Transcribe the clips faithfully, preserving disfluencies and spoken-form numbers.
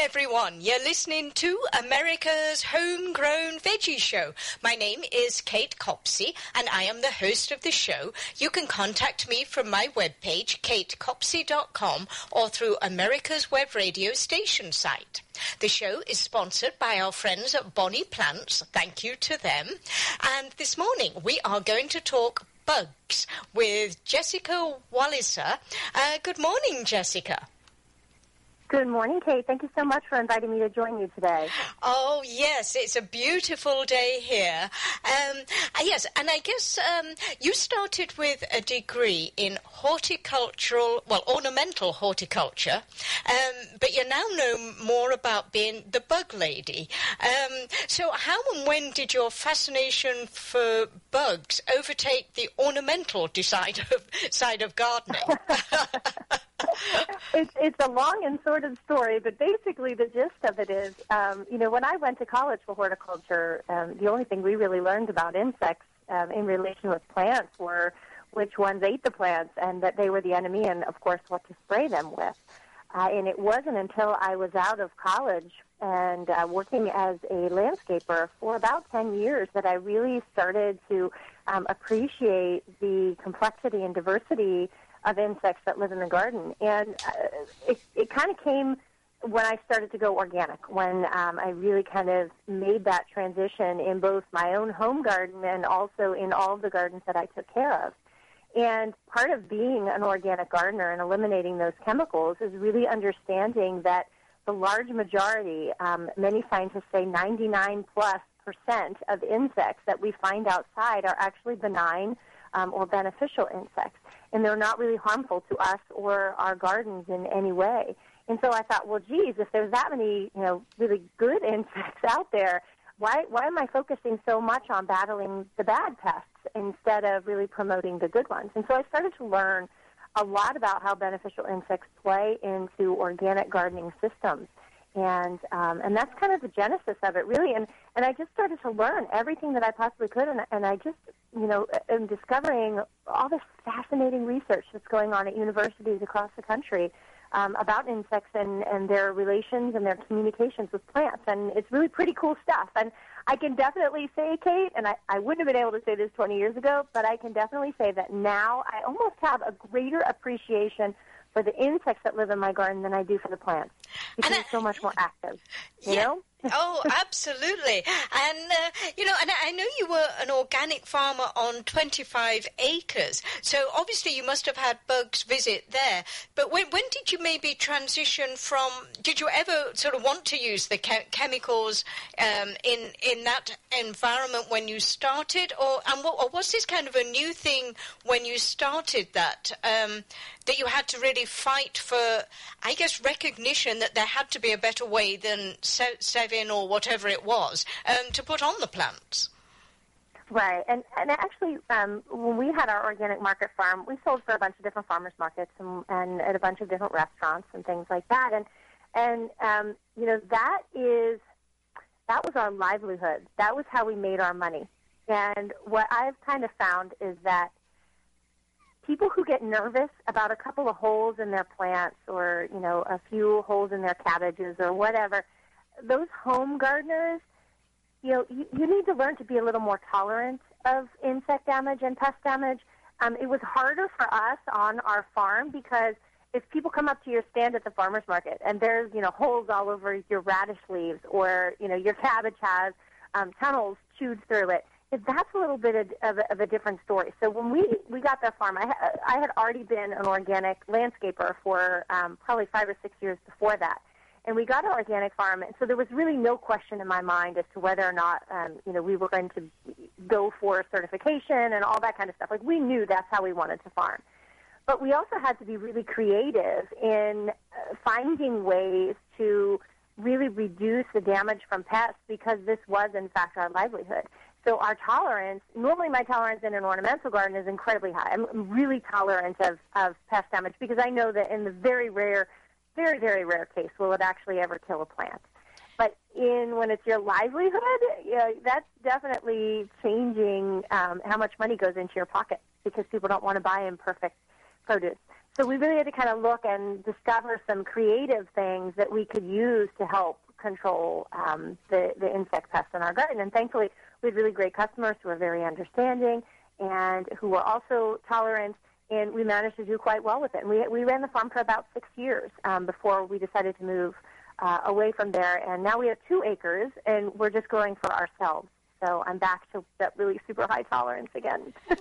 everyone. You're listening to America's Homegrown Veggie Show. My name is Kate Copsey, and I am the host of the show. You can contact me from my webpage, kate copsey dot com, or through America's Web Radio station site. The show is sponsored by our friends at Bonnie Plants. Thank you to them. And this morning we are going to talk bugs with Jessica Walliser. Uh, good morning, Jessica. Good morning, Kate. Thank you so much for inviting me to join you today. Oh, yes, it's a beautiful day here. Um, yes, and I guess um, you started with a degree in horticultural, well, ornamental horticulture, um, but you now know more about being the bug lady. Um, so how and when did your fascination for bugs overtake the ornamental side of, side of gardening? It's it's a long and sordid story, but basically the gist of it is, um, you know, when I went to college for horticulture, um, the only thing we really learned about insects um, in relation with plants were which ones ate the plants and that they were the enemy and, of course, what to spray them with. Uh, and it wasn't until I was out of college and uh, working as a landscaper for about ten years that I really started to um, appreciate the complexity and diversity of insects that live in the garden. And uh, it, it kind of came when I started to go organic, when um, I really kind of made that transition in both my own home garden and also in all of the gardens that I took care of. And part of being an organic gardener and eliminating those chemicals is really understanding that the large majority, um, many scientists say ninety-nine plus percent of insects that we find outside are actually benign um, or beneficial insects. And they're not really harmful to us or our gardens in any way. And so I thought, well, geez, if there's that many, you know, really good insects out there, why why am I focusing so much on battling the bad pests instead of really promoting the good ones? And so I started to learn a lot about how beneficial insects play into organic gardening systems. And um, and that's kind of the genesis of it, really. And and I just started to learn everything that I possibly could, and, and I just, you know, am discovering all this fascinating research that's going on at universities across the country um, about insects and, and their relations and their communications with plants. And it's really pretty cool stuff. And I can definitely say, Kate, and I, I wouldn't have been able to say this twenty years ago, but I can definitely say that now I almost have a greater appreciation for the insects that live in my garden than I do for the plants, because it's so much more active, you yeah. know? Oh, absolutely. And, uh, you know, and I know you were an organic farmer on twenty-five acres, so obviously you must have had bugs visit there. But when, when did you maybe transition from, did you ever sort of want to use the che- chemicals um, in in that environment when you started? Or, and what, or was this kind of a new thing when you started that, um, that you had to really fight for, I guess, recognition that there had to be a better way than se- Sevin or whatever it was um, to put on the plants? Right, and and actually, um, when we had our organic market farm, we sold for a bunch of different farmers markets and, and at a bunch of different restaurants and things like that. And and um, you know, that is that was our livelihood. That was how we made our money. And what I've kind of found is that people who get nervous about a couple of holes in their plants, or you know, a few holes in their cabbages or whatever, those home gardeners, you know, you, you need to learn to be a little more tolerant of insect damage and pest damage. Um, it was harder for us on our farm because if people come up to your stand at the farmer's market and there's, you know, holes all over your radish leaves, or, you know, your cabbage has um, tunnels chewed through it, that's a little bit of, of, a, of a different story. So when we, we got that farm, I, ha- I had already been an organic landscaper for um, probably five or six years before that. And we got an organic farm, and so there was really no question in my mind as to whether or not, um, you know, we were going to go for certification and all that kind of stuff. Like, we knew that's how we wanted to farm. But we also had to be really creative in uh, finding ways to really reduce the damage from pests, because this was, in fact, our livelihood. So our tolerance, normally my tolerance in an ornamental garden is incredibly high. I'm really tolerant of, of pest damage, because I know that in the very rare Very, very rare case will it actually ever kill a plant. But in when it's your livelihood, you know, that's definitely changing um, how much money goes into your pocket, because people don't want to buy imperfect produce. so we really had to kind of look and discover some creative things that we could use to help control um, the, the insect pests in our garden. And thankfully, we had really great customers who were very understanding and who were also tolerant, and we managed to do quite well with it. And we, we ran the farm for about six years um, before we decided to move uh, away from there. And now we have two acres, and we're just growing for ourselves. So I'm back to that really super high tolerance again. and,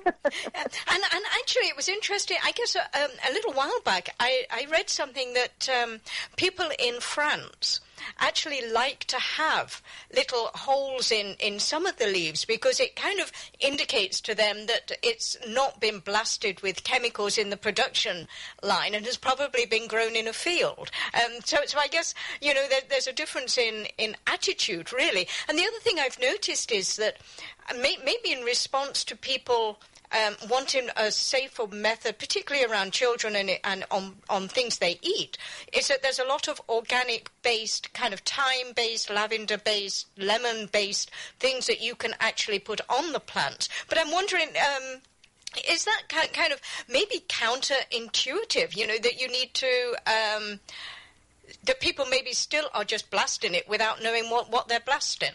and actually, it was interesting. I guess uh, um, a little while back, I, I read something that um, people in France actually like to have little holes in, in some of the leaves because it kind of indicates to them that it's not been blasted with chemicals in the production line and has probably been grown in a field. Um, so, so I guess, you know, there, there's a difference in, in attitude, really. And the other thing I've noticed is that may, maybe in response to people Um, wanting a safer method, particularly around children and, and on, on things they eat, is that there's a lot of organic-based, kind of thyme-based, lavender-based, lemon-based things that you can actually put on the plants. But I'm wondering, um, is that kind of maybe counterintuitive, you know, that you need to, um, that people maybe still are just blasting it without knowing what, what they're blasting?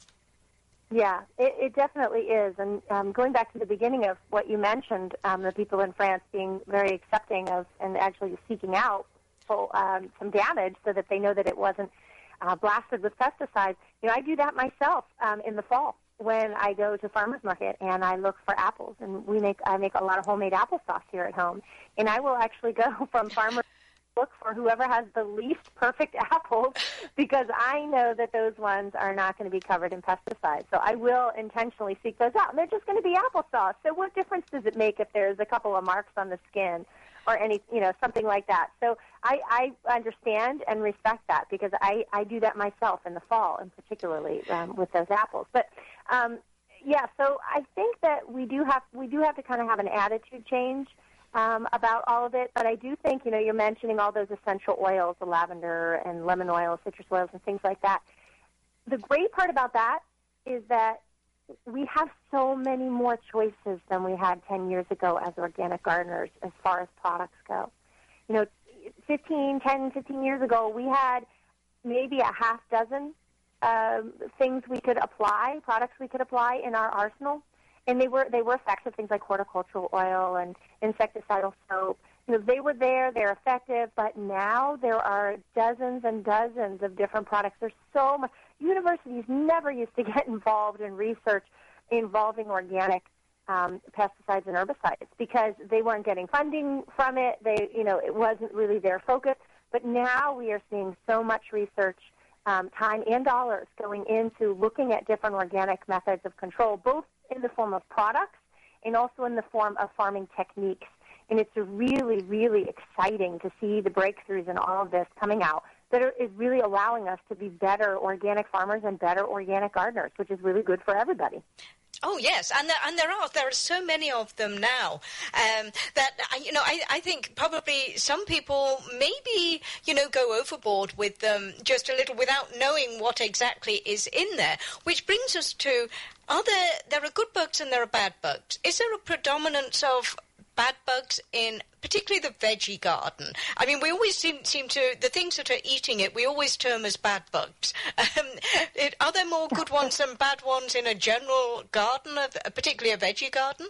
Yeah, it, it definitely is. And um, going back to the beginning of what you mentioned, um, the people in France being very accepting of and actually seeking out full, um, some damage so that they know that it wasn't uh, blasted with pesticides. You know, I do that myself um, in the fall when I go to farmers market and I look for apples. And we make I make a lot of homemade applesauce here at home. And I will actually go from farmers look for whoever has the least perfect apples because I know that those ones are not going to be covered in pesticides. So I will intentionally seek those out. And they're just going to be applesauce. So what difference does it make if there's a couple of marks on the skin or any, you know, something like that? So I, I understand and respect that because I, I do that myself in the fall, and particularly um, with those apples. But um, yeah, so I think that we do have we do have to kind of have an attitude change Um, about all of it, but I do think, you know, you're mentioning all those essential oils, the lavender and lemon oil, citrus oils, and things like that. The great part about that is that we have so many more choices than we had ten years ago as organic gardeners as far as products go. You know, fifteen, ten, fifteen years ago, we had maybe a half dozen um, things we could apply, products we could apply in our arsenal. And they were they were effective, things like horticultural oil and insecticidal soap. You know, they were there, they're effective, but now there are dozens and dozens of different products. There's so much. Universities never used to get involved in research involving organic um, pesticides and herbicides because they weren't getting funding from it. They, you know, it wasn't really their focus. But now we are seeing so much research, um, time and dollars going into looking at different organic methods of control, both in the form of products and also in the form of farming techniques. And it's really, really exciting to see the breakthroughs in all of this coming out that are, is really allowing us to be better organic farmers and better organic gardeners, which is really good for everybody. Oh, yes, and there, and there are there are so many of them now um, that, you know, I, I think probably some people maybe, you know, go overboard with them just a little without knowing what exactly is in there, which brings us to, are there, there are good bugs and there are bad bugs. Is there a predominance of bad bugs in particularly the veggie garden? I mean, we always seem, seem to, the things that are eating it, we always term as bad bugs. Um, it, are there more good ones than bad ones in a general garden, particularly a veggie garden?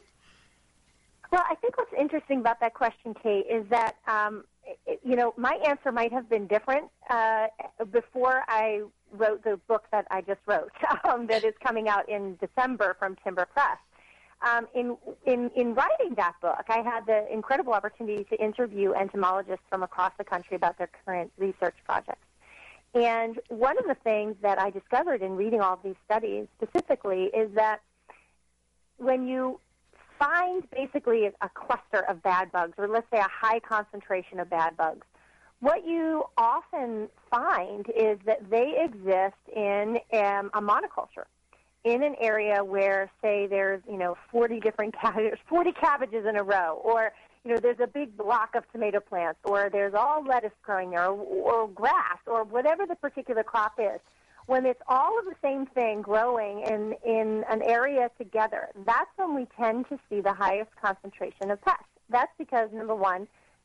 Well, I think what's interesting about that question, Kate, is that, um, it, you know, my answer might have been different uh, before I wrote the book that I just wrote um, that is coming out in December from Timber Press. Um, in, in in writing that book, I had the incredible opportunity to interview entomologists from across the country about their current research projects. And one of the things that I discovered in reading all of these studies specifically is that when you find basically a cluster of bad bugs, or let's say a high concentration of bad bugs, what you often find is that they exist in um, a monoculture. In an area where, say, there's, you know, forty different cabbages, forty cabbages in a row, or, you know, there's a big block of tomato plants, or there's all lettuce growing there, or, or grass, or whatever the particular crop is. When it's all of the same thing growing in, in an area together, that's when we tend to see the highest concentration of pests. That's because, number one,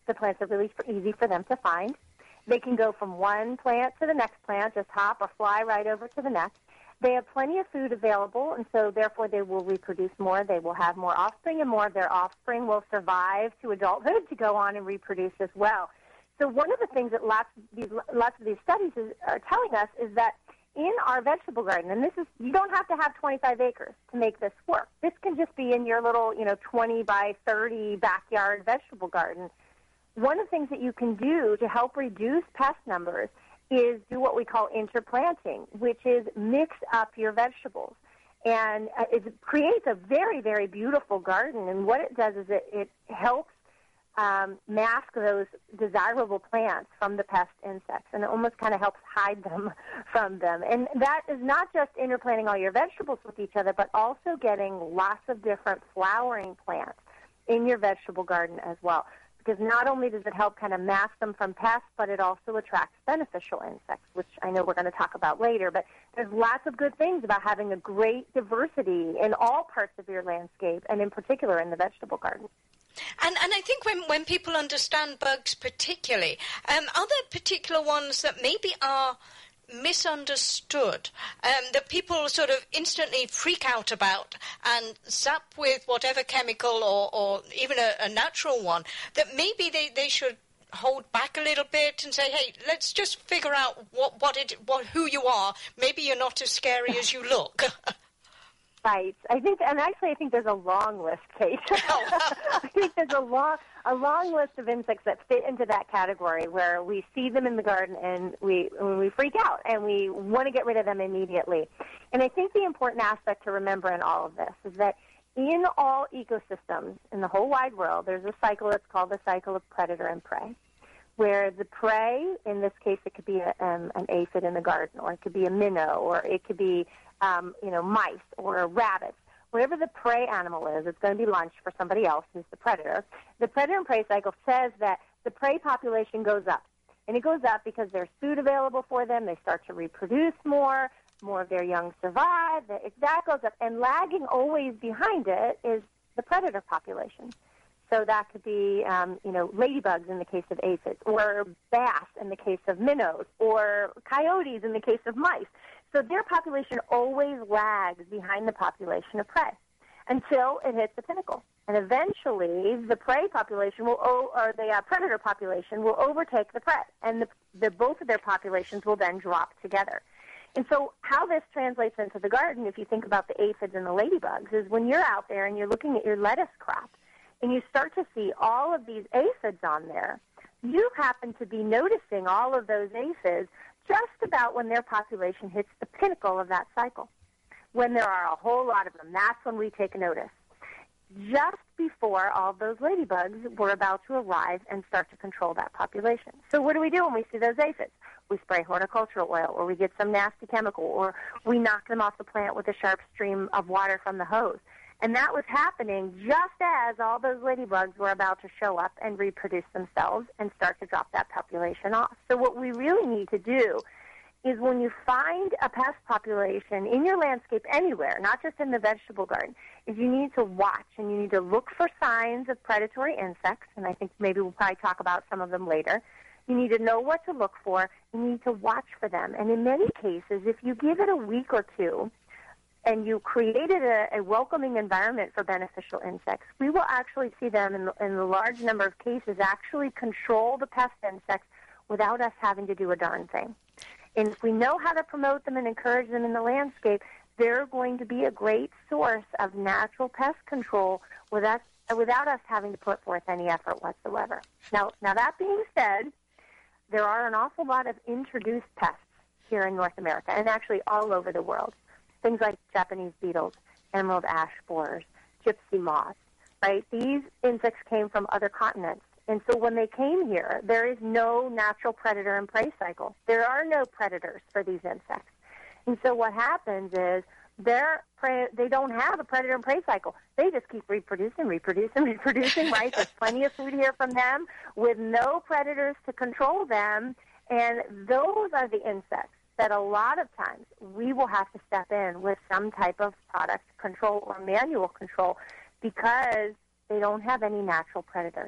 The plants are really easy for them to find. They can go from one plant to the next plant, just hop or fly right over to the next. They have plenty of food available, and so therefore they will reproduce more. They will have more offspring, and more of their offspring will survive to adulthood to go on and reproduce as well. So one of the things that lots of these, lots of these studies is, are telling us is that in our vegetable garden, and this is, you don't have to have twenty-five acres to make this work. This can just be in your little, you know, twenty by thirty backyard vegetable garden. One of the things that you can do to help reduce pest numbers is do what we call interplanting, which is mix up your vegetables. And uh, it creates a very, very beautiful garden. And what it does is it, it helps um, mask those desirable plants from the pest insects, and it almost kind of helps hide them from them. And that is not just interplanting all your vegetables with each other, but also getting lots of different flowering plants in your vegetable garden as well. Because not only does it help kind of mask them from pests, but it also attracts beneficial insects, which I know we're going to talk about later. But there's lots of good things about having a great diversity in all parts of your landscape, and in particular in the vegetable garden. And and I think when, when people understand bugs particularly, um, are there particular ones that maybe are misunderstood, um, that people sort of instantly freak out about and zap with whatever chemical or, or even a, a natural one, that maybe they, they should hold back a little bit and say, hey, let's just figure out what, what it what who you are. Maybe you're not as scary as you look. Right. I think, and actually, I think there's a long list, Kate. I think there's a long, a long list of insects that fit into that category where we see them in the garden and we, when we freak out and we want to get rid of them immediately. And I think the important aspect to remember in all of this is that in all ecosystems in the whole wide world, there's a cycle that's called the cycle of predator and prey, where the prey, in this case, it could be a, um, an aphid in the garden, or it could be a minnow, or it could be Um, you know, mice or rabbits. Whatever the prey animal is, it's going to be lunch for somebody else who's the predator. The predator and prey cycle says that the prey population goes up. And it goes up because there's food available for them. They start to reproduce more. More of their young survive. That goes up. And lagging always behind it is the predator population. So that could be, um, you know, ladybugs in the case of aphids, or bass in the case of minnows, or coyotes in the case of mice. So their population always lags behind the population of prey until it hits the pinnacle. And eventually the prey population will, or the uh, predator population will overtake the prey, and the, the, both of their populations will then drop together. And so how this translates into the garden, if you think about the aphids and the ladybugs, is when you're out there and you're looking at your lettuce crop and you start to see all of these aphids on there, you happen to be noticing all of those aphids just about when their population hits the pinnacle of that cycle. When there are a whole lot of them, that's when we take notice. Just before all those ladybugs were about to arrive and start to control that population. So what do we do when we see those aphids? We spray horticultural oil, or we get some nasty chemical, or we knock them off the plant with a sharp stream of water from the hose. And that was happening just as all those ladybugs were about to show up and reproduce themselves and start to drop that population off. So what we really need to do is, when you find a pest population in your landscape anywhere, not just in the vegetable garden, is you need to watch and you need to look for signs of predatory insects, and I think maybe we'll probably talk about some of them later. You need to know what to look for. You need to watch for them. And in many cases, if you give it a week or two, and you created a, a welcoming environment for beneficial insects, we will actually see them in, in a large number of cases actually control the pest insects without us having to do a darn thing. And if we know how to promote them and encourage them in the landscape, they're going to be a great source of natural pest control without, without us having to put forth any effort whatsoever. Now, now that being said, there are an awful lot of introduced pests here in North America, and actually all over the world. Things like Japanese beetles, emerald ash borers, gypsy moths, right? These insects came from other continents. And so when they came here, there is no natural predator and prey cycle. There are no predators for these insects. And so what happens is they're pre- they don't have a predator and prey cycle. They just keep reproducing, reproducing, reproducing, right? There's plenty of food here from them with no predators to control them. And those are the insects that a lot of times we will have to step in with some type of product control or manual control because they don't have any natural predators.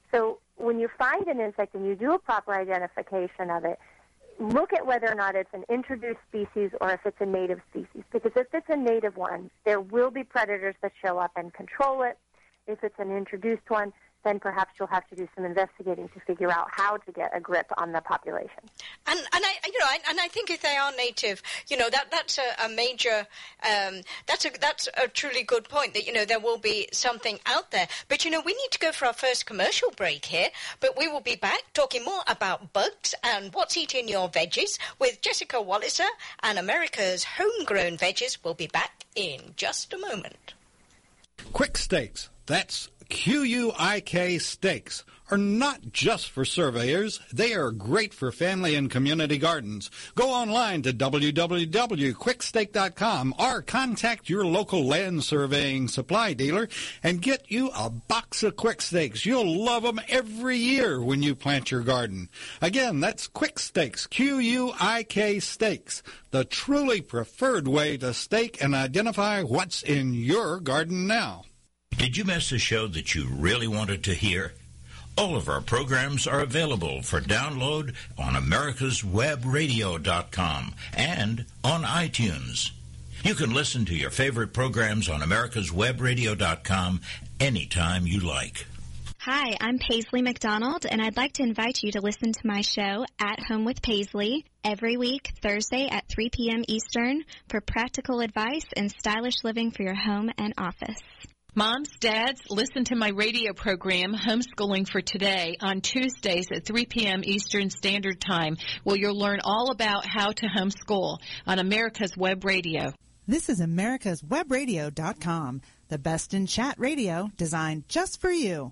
So when you find an insect and you do a proper identification of it, look at whether or not it's an introduced species or if it's a native species. Because if it's a native one, there will be predators that show up and control it. If it's an introduced one, then perhaps you'll have to do some investigating to figure out how to get a grip on the population. And and I you know I, and I think if they are native, you know that that's a, a major um, that's a that's a truly good point, that you know there will be something out there. But you know we need to go for our first commercial break here. But we will be back talking more about bugs and what's eating your veggies with Jessica Walliser and America's Homegrown Veggies. We'll be back in just a moment. Quick Stakes. That's Q U I K Steaks are not just for surveyors. They are great for family and community gardens. Go online to w w w dot quick stake dot com or contact your local land surveying supply dealer and get you a box of Quick Stakes. You'll love them every year when you plant your garden. Again, that's Quick Stakes, Q U I K Steaks, the truly preferred way to stake and identify what's in your garden now. Did you miss a show that you really wanted to hear? All of our programs are available for download on americas web radio dot com and on iTunes. You can listen to your favorite programs on americas web radio dot com anytime you like. Hi, I'm Paisley McDonald, and I'd like to invite you to listen to my show, At Home with Paisley, every week, Thursday at three p.m. Eastern, for practical advice and stylish living for your home and office. Moms, dads, listen to my radio program, Homeschooling for Today, on Tuesdays at three p.m. Eastern Standard Time, where you'll learn all about how to homeschool on America's Web Radio. This is americas web radio dot com, the best in chat radio designed just for you.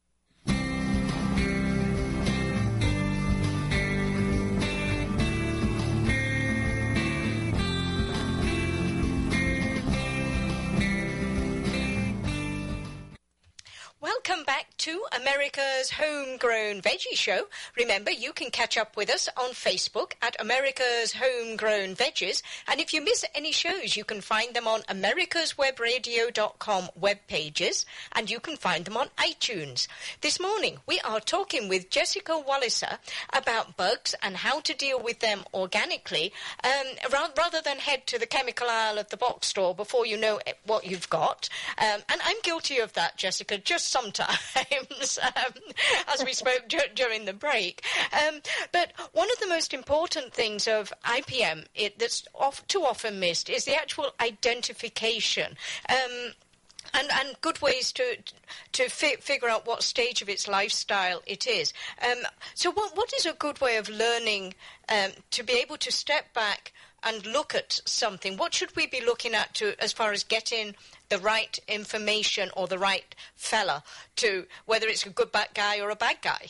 Welcome back to America's Homegrown Veggie Show. Remember, you can catch up with us on Facebook at America's Homegrown Veggies. And if you miss any shows, you can find them on americas web radio dot com web pages, and you can find them on iTunes. This morning, we are talking with Jessica Walliser about bugs and how to deal with them organically, um, ra- rather than head to the chemical aisle of the box store before you know what you've got. Um, and I'm guilty of that, Jessica, just sometimes, um, as we spoke d- during the break. Um, but one of the most important things of I P M it, that's off, too often missed is the actual identification. Um, And, and good ways to to fi- figure out what stage of its lifestyle it is. Um, so what what is a good way of learning um, to be able to step back and look at something? What should we be looking at to as far as getting the right information or the right fella to whether it's a good bad guy or a bad guy?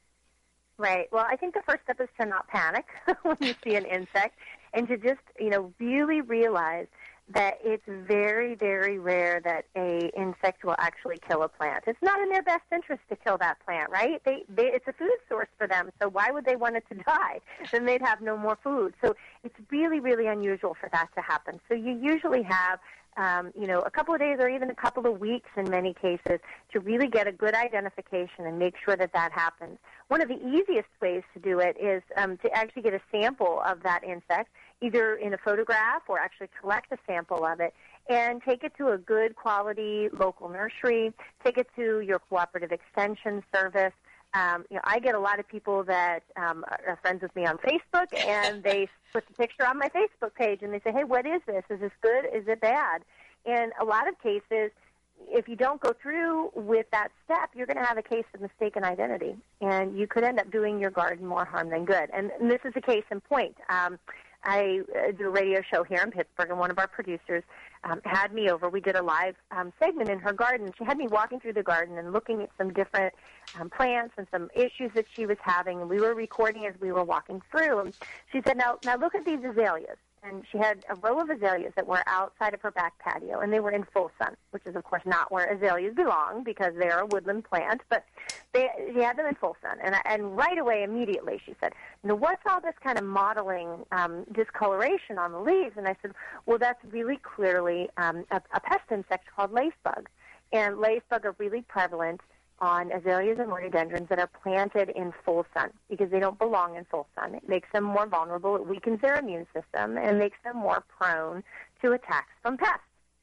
Right. Well, I think the first step is to not panic when you see an insect, and to just, you know, really realize that it's very, very rare that a insect will actually kill a plant. It's not in their best interest to kill that plant, right? They, they, it's a food source for them, so why would they want it to die? Then they'd have no more food. So it's really, really unusual for that to happen. So you usually have Um, you know, a couple of days or even a couple of weeks in many cases to really get a good identification and make sure that that happens. One of the easiest ways to do it is um, to actually get a sample of that insect, either in a photograph or actually collect a sample of it, and take it to a good quality local nursery, take it to your cooperative extension service. Um, you know, I get a lot of people that um, are friends with me on Facebook, and they put the picture on my Facebook page, and they say, hey, what is this? Is this good? Is it bad? And a lot of cases, if you don't go through with that step, you're going to have a case of mistaken identity, and you could end up doing your garden more harm than good. And, and this is a case in point. Um, I uh, do a radio show here in Pittsburgh, and one of our producers um, had me over. We did a live um, segment in her garden. She had me walking through the garden and looking at some different um, plants and some issues that she was having, and we were recording as we were walking through. And she said, now, now look at these azaleas. And she had a row of azaleas that were outside of her back patio, and they were in full sun, which is, of course, not where azaleas belong because they are a woodland plant, but they, she had them in full sun. And, and right away, immediately, she said, you know, what's all this kind of mottling um, discoloration on the leaves? And I said, well, that's really clearly um, a, a pest insect called lacebug. And lacebug are really prevalent on azaleas and rhododendrons that are planted in full sun because they don't belong in full sun. It makes them more vulnerable. It weakens their immune system and makes them more prone to attacks from pests.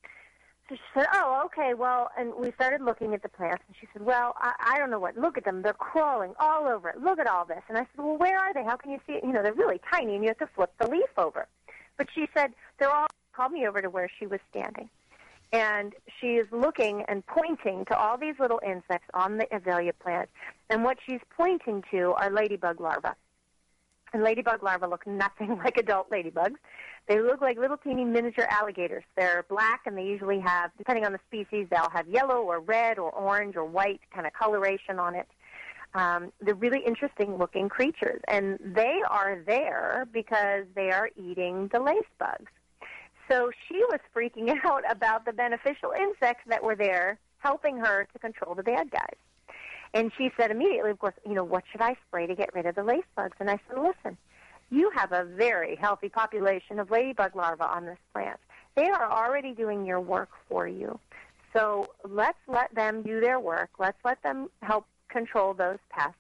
So she said, oh, okay, well, and we started looking at the plants, and she said, well, I, I don't know what. Look at them. They're crawling all over it. Look at all this. And I said, well, where are they? How can you see it? You know, they're really tiny, and you have to flip the leaf over. But she said, they're all, called me over to where she was standing. And she is looking and pointing to all these little insects on the azalea plant. And what she's pointing to are ladybug larvae. And ladybug larvae look nothing like adult ladybugs. They look like little teeny miniature alligators. They're black, and they usually have, depending on the species, they'll have yellow or red or orange or white kind of coloration on it. Um, they're really interesting-looking creatures, and they are there because they are eating the lace bugs. So she was freaking out about the beneficial insects that were there helping her to control the bad guys. And she said immediately, of course, you know, what should I spray to get rid of the lace bugs? And I said, listen, you have a very healthy population of ladybug larvae on this plant. They are already doing your work for you. So let's let them do their work. Let's let them help control those pests.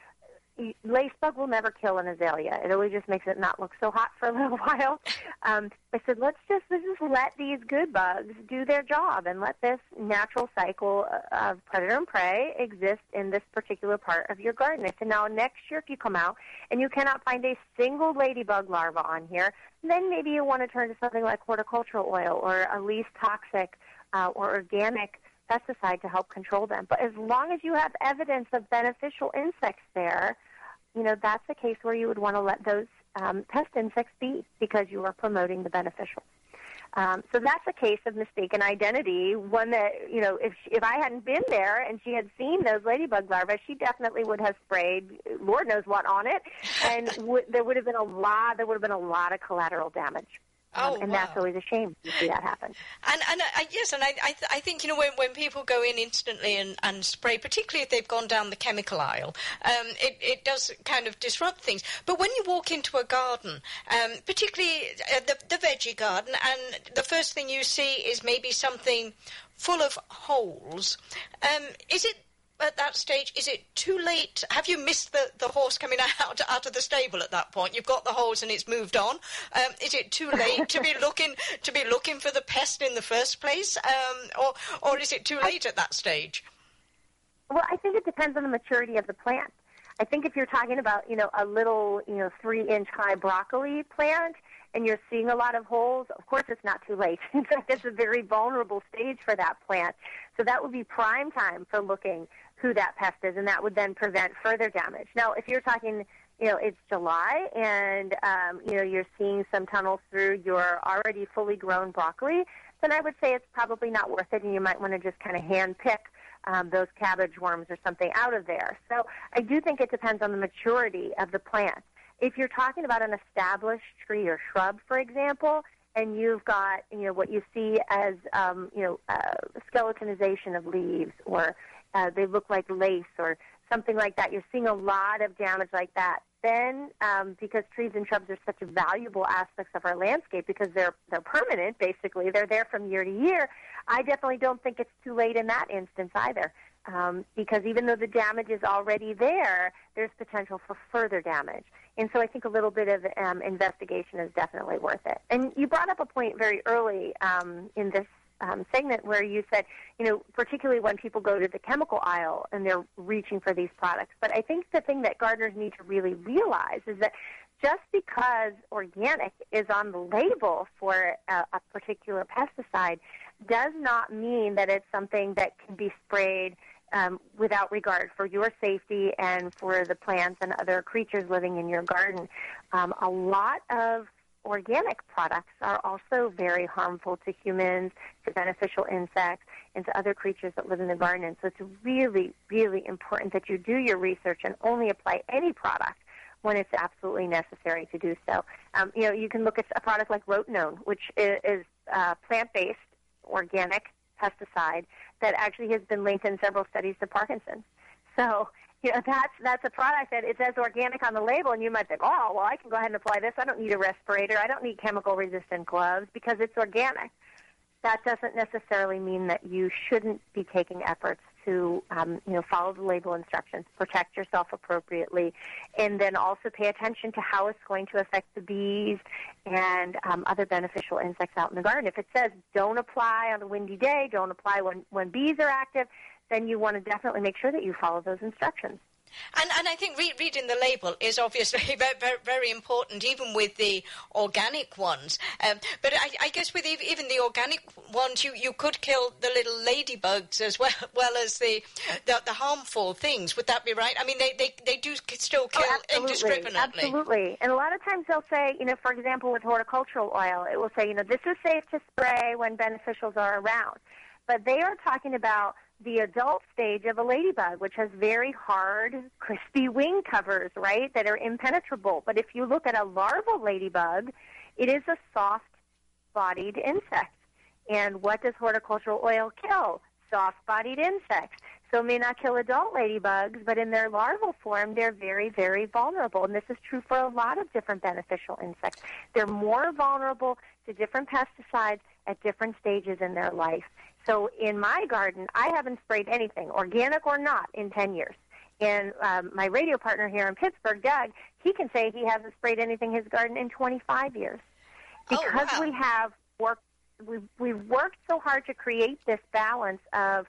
Lacebug will never kill an azalea. It always just makes it not look so hot for a little while. Um, I said, let's just, let's just let these good bugs do their job and let this natural cycle of predator and prey exist in this particular part of your garden. I said, now next year if you come out and you cannot find a single ladybug larva on here, then maybe you want to turn to something like horticultural oil or a least toxic uh, or organic pesticide to help control them. But as long as you have evidence of beneficial insects there, you know, that's a case where you would want to let those um, pest insects be because you are promoting the beneficial. Um, so that's a case of mistaken identity, one that, you know, if she, if I hadn't been there and she had seen those ladybug larvae, she definitely would have sprayed Lord knows what on it, and w- there would have been a lot, there would have been a lot of collateral damage. Oh, um, and wow. that's always a shame to see that happen. And and uh, yes, and I I, th- I think, you know, when when people go in instantly and, and spray, particularly if they've gone down the chemical aisle, um, it it does kind of disrupt things. But when you walk into a garden, um, particularly uh, the the veggie garden, and the first thing you see is maybe something full of holes, um, is it? At that stage, is it too late? Have you missed the, the horse coming out out of the stable at that point? You've got the holes and it's moved on. Um, is it too late to be looking to be looking for the pest in the first place, um, or or is it too late at that stage? Well, I think it depends on the maturity of the plant. I think if you're talking about, you know, a little, you know, three-inch high broccoli plant, and you're seeing a lot of holes, of course it's not too late. In fact, it's a very vulnerable stage for that plant. So that would be prime time for looking who that pest is, and that would then prevent further damage. Now, if you're talking, you know, it's July, and, um, you know, you're seeing some tunnels through your already fully grown broccoli, then I would say it's probably not worth it, and you might want to just kind of hand pick um, those cabbage worms or something out of there. So I do think it depends on the maturity of the plant. If you're talking about an established tree or shrub, for example, and you've got, you know, what you see as, um, you know, uh, skeletonization of leaves, or uh, they look like lace or something like that, you're seeing a lot of damage like that. Then, um, because trees and shrubs are such valuable aspects of our landscape because they're they're permanent, basically, they're there from year to year, I definitely don't think it's too late in that instance either. Um, because even though the damage is already there, there's potential for further damage. And so I think a little bit of um, investigation is definitely worth it. And you brought up a point very early um, in this um, segment where you said, you know, particularly when people go to the chemical aisle and they're reaching for these products. But I think the thing that gardeners need to really realize is that just because organic is on the label for a, a particular pesticide does not mean that it's something that can be sprayed Um, without regard for your safety and for the plants and other creatures living in your garden. Um, a lot of organic products are also very harmful to humans, to beneficial insects, and to other creatures that live in the garden. And so it's really, really important that you do your research and only apply any product when it's absolutely necessary to do so. Um, you know, you can look at a product like Rotenone, which is, is uh, plant-based, organic pesticide that actually has been linked in several studies to Parkinson's. So, you know, that's that's a product that it says organic on the label, and you might think, oh, well, I can go ahead and apply this. I don't need a respirator. I don't need chemical-resistant gloves because it's organic. That doesn't necessarily mean that you shouldn't be taking efforts to, um, you know, follow the label instructions, protect yourself appropriately, and then also pay attention to how it's going to affect the bees and um, other beneficial insects out in the garden. If it says don't apply on a windy day, don't apply when, when bees are active, then you want to definitely make sure that you follow those instructions. And, and I think re- reading the label is obviously very, very, very important, even with the organic ones. Um, but I, I guess with even the organic ones, you, you could kill the little ladybugs as well, well as the, the the harmful things. Would that be right? I mean, they, they, they do still kill oh, absolutely, indiscriminately. Absolutely. And a lot of times they'll say, you know, for example, with horticultural oil, it will say, you know, this is safe to spray when beneficials are around. But they are talking about the adult stage of a ladybug, which has very hard, crispy wing covers, right, that are impenetrable. But if you look at a larval ladybug, it is a soft-bodied insect. And what does horticultural oil kill? Soft-bodied insects. So it may not kill adult ladybugs, but in their larval form, they're very, very vulnerable. And this is true for a lot of different beneficial insects. They're more vulnerable to different pesticides at different stages in their life. So in my garden, I haven't sprayed anything, organic or not, in ten years. And um, my radio partner here in Pittsburgh, Doug, he can say he hasn't sprayed anything in his garden in twenty-five years. Because oh, wow. we have worked, we've, we've worked so hard to create this balance of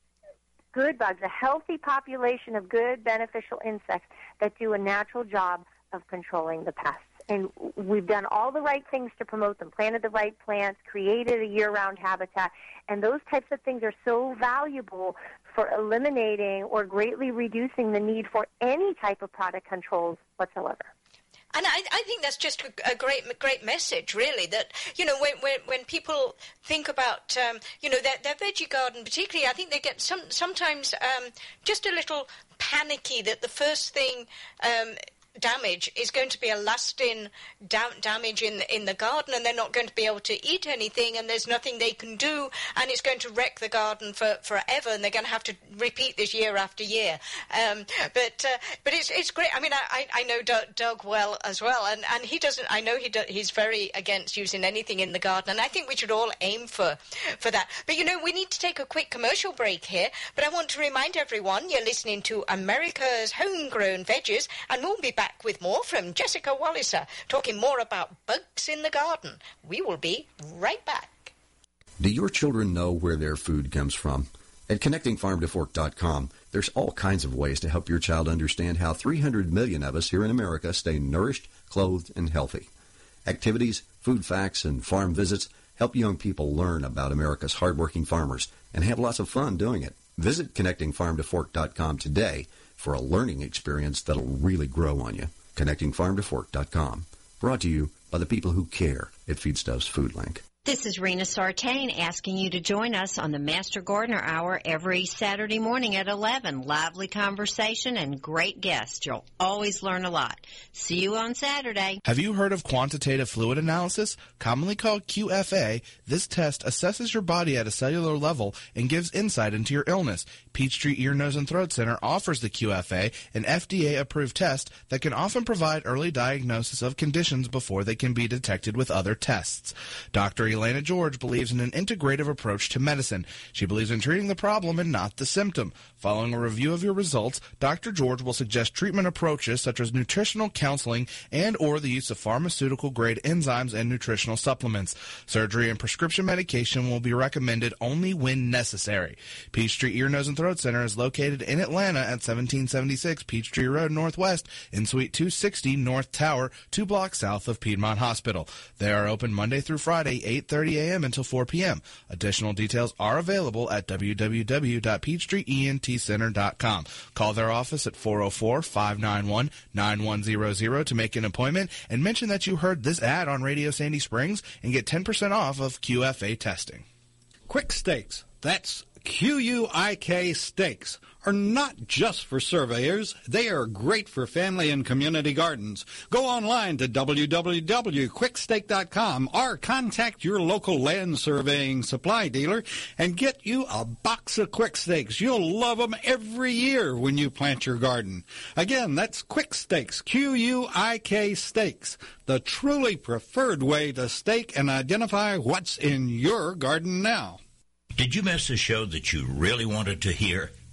good bugs, a healthy population of good beneficial insects that do a natural job of controlling the pests. And we've done all the right things to promote them, planted the right plants, created a year-round habitat, and those types of things are so valuable for eliminating or greatly reducing the need for any type of product controls whatsoever. And I, I think that's just a, a great, great message, really. That you know, when when, when people think about um, you know their, their veggie garden, particularly, I think they get some sometimes um, just a little panicky that the first thing. Um, damage is going to be a lasting da- damage in in the garden, and they're not going to be able to eat anything, and there's nothing they can do, and it's going to wreck the garden for forever, and they're going to have to repeat this year after year. Um, but uh, but it's it's great. I mean, I I know Doug, Doug well as well, and, and he doesn't. I know he do, he's very against using anything in the garden, and I think we should all aim for for that. But you know, we need to take a quick commercial break here. But I want to remind everyone you're listening to America's Homegrown Veggies, and we'll be back with more from Jessica Walliser, talking more about bugs in the garden. We will be right back. Do your children know where their food comes from? At connecting farm to fork dot com, there's all kinds of ways to help your child understand how three hundred million of us here in America stay nourished, clothed, and healthy. Activities, food facts, and farm visits help young people learn about America's hardworking farmers and have lots of fun doing it. Visit connecting farm to fork dot com today for a learning experience that'll really grow on you. connecting farm to fork dot com. Brought to you by the people who care at Feedstuffs Food Link. This is Rena Sartain asking you to join us on the Master Gardener Hour every Saturday morning at eleven. Lively conversation and great guests. You'll always learn a lot. See you on Saturday. Have you heard of quantitative fluid analysis? Commonly called Q F A, this test assesses your body at a cellular level and gives insight into your illness. Peachtree Ear, Nose, and Throat Center offers the Q F A, an F D A-approved test that can often provide early diagnosis of conditions before they can be detected with other tests. Doctor Elena George believes in an integrative approach to medicine. She believes in treating the problem and not the symptom. Following a review of your results, Doctor George will suggest treatment approaches such as nutritional counseling and or the use of pharmaceutical-grade enzymes and nutritional supplements. Surgery and prescription medication will be recommended only when necessary. Peachtree Ear, Nose, and Throat Center is located in Atlanta at seventeen seventy-six Peachtree Road Northwest in Suite two sixty North Tower, two blocks south of Piedmont Hospital. They are open Monday through Friday, eight thirty a.m. until four p.m. Additional details are available at w w w dot peachtree e n t center dot com. Call their office at four oh four, five nine one, nine one zero zero to make an appointment and mention that you heard this ad on Radio Sandy Springs and get ten percent off of Q F A testing. Quick Steaks, that's Q U I K Steaks, are not just for surveyors. They are great for family and community gardens. Go online to w w w dot quick steak dot com or contact your local land surveying supply dealer and get you a box of Quick Steaks. You'll love them every year when you plant your garden. Again, that's Quick Steaks, Q U I K Steaks, the truly preferred way to stake and identify what's in your garden now. Did you miss a show that you really wanted to hear?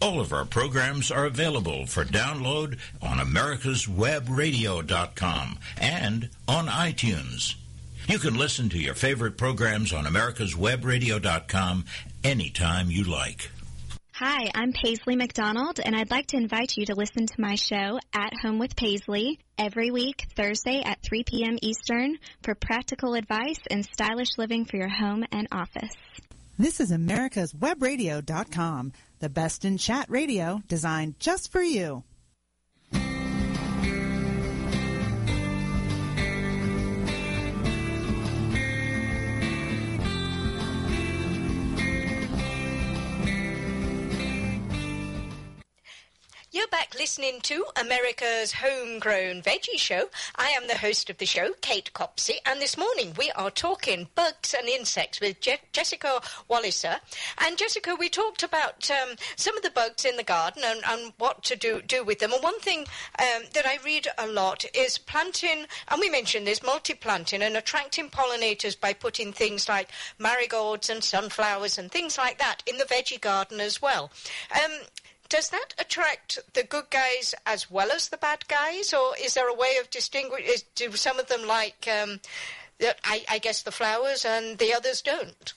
All of our programs are available for download on americas web radio dot com and on iTunes. You can listen to your favorite programs on americas web radio dot com anytime you like. Hi, I'm Paisley McDonald, and I'd like to invite you to listen to my show, At Home with Paisley, every week, Thursday at three p.m. Eastern, for practical advice and stylish living for your home and office. This is americas web radio dot com, the best in chat radio designed just for you. You're back listening to America's Homegrown Veggie Show. I am the host of the show, Kate Copsey, and this morning we are talking bugs and insects with Je- Jessica Walliser. And Jessica, we talked about um, some of the bugs in the garden and, and what to do, do with them. And one thing um, that I read a lot is planting, and we mentioned this, multi-planting and attracting pollinators by putting things like marigolds and sunflowers and things like that in the veggie garden as well. Um, Does that attract the good guys as well as the bad guys, or is there a way of distinguishing? Do some of them like, um, I, I guess, the flowers and the others don't?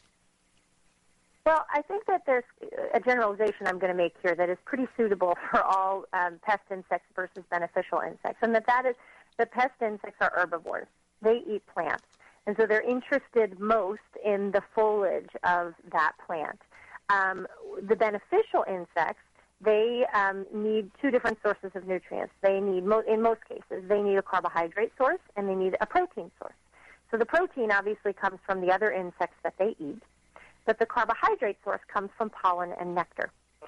Well, I think that there's a generalization I'm going to make here that is pretty suitable for all um, pest insects versus beneficial insects, and that that is the pest insects are herbivores. They eat plants, and so they're interested most in the foliage of that plant. Um, the beneficial insects, they um, need two different sources of nutrients. They need, mo- in most cases, they need a carbohydrate source and they need a protein source. So the protein obviously comes from the other insects that they eat, but the carbohydrate source comes from pollen and nectar.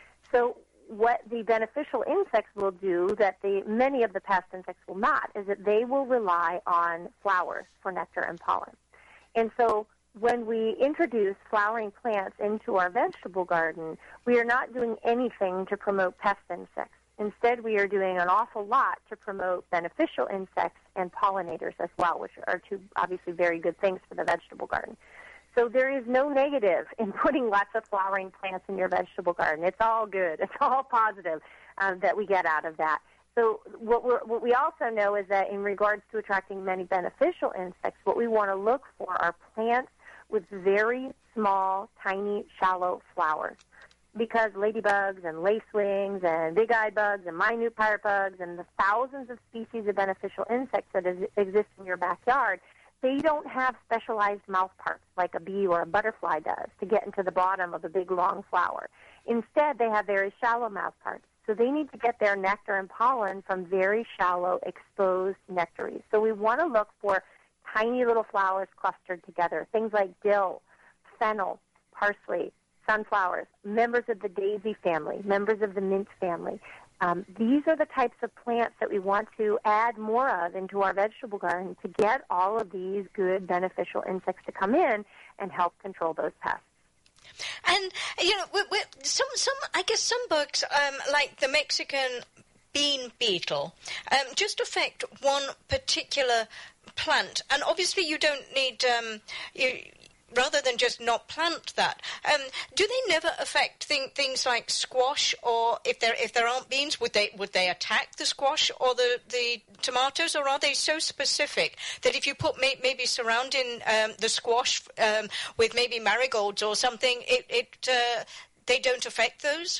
So what the beneficial insects will do that the, many of the pest insects will not is that they will rely on flowers for nectar and pollen. And so when we introduce flowering plants into our vegetable garden, we are not doing anything to promote pest insects. Instead, we are doing an awful lot to promote beneficial insects and pollinators as well, which are two obviously very good things for the vegetable garden. So there is no negative in putting lots of flowering plants in your vegetable garden. It's all good. It's all positive um, that we get out of that. So what, we're, what we also know is that in regards to attracting many beneficial insects, what we want to look for are plants with very small, tiny, shallow flowers, because ladybugs and lacewings and big-eyed bugs and minute pirate bugs and the thousands of species of beneficial insects that is, exist in your backyard, they don't have specialized mouth parts like a bee or a butterfly does to get into the bottom of a big, long flower. Instead, they have very shallow mouth parts. So they need to get their nectar and pollen from very shallow, exposed nectaries. So we want to look for tiny little flowers clustered together, things like dill, fennel, parsley, sunflowers, members of the daisy family, members of the mint family. Um, these are the types of plants that we want to add more of into our vegetable garden to get all of these good beneficial insects to come in and help control those pests. And, you know, we're, we're, some, some, I guess some bugs, um, like the Mexican bean beetle, um, just affect one particular plant. And obviously you don't need, um, you, rather than just not plant that, um, do they never affect thing, things like squash, or if there if there aren't beans, would they would they attack the squash or the, the tomatoes, or are they so specific that if you put may, maybe surrounding um, the squash um, with maybe marigolds or something, it, it uh, they don't affect those?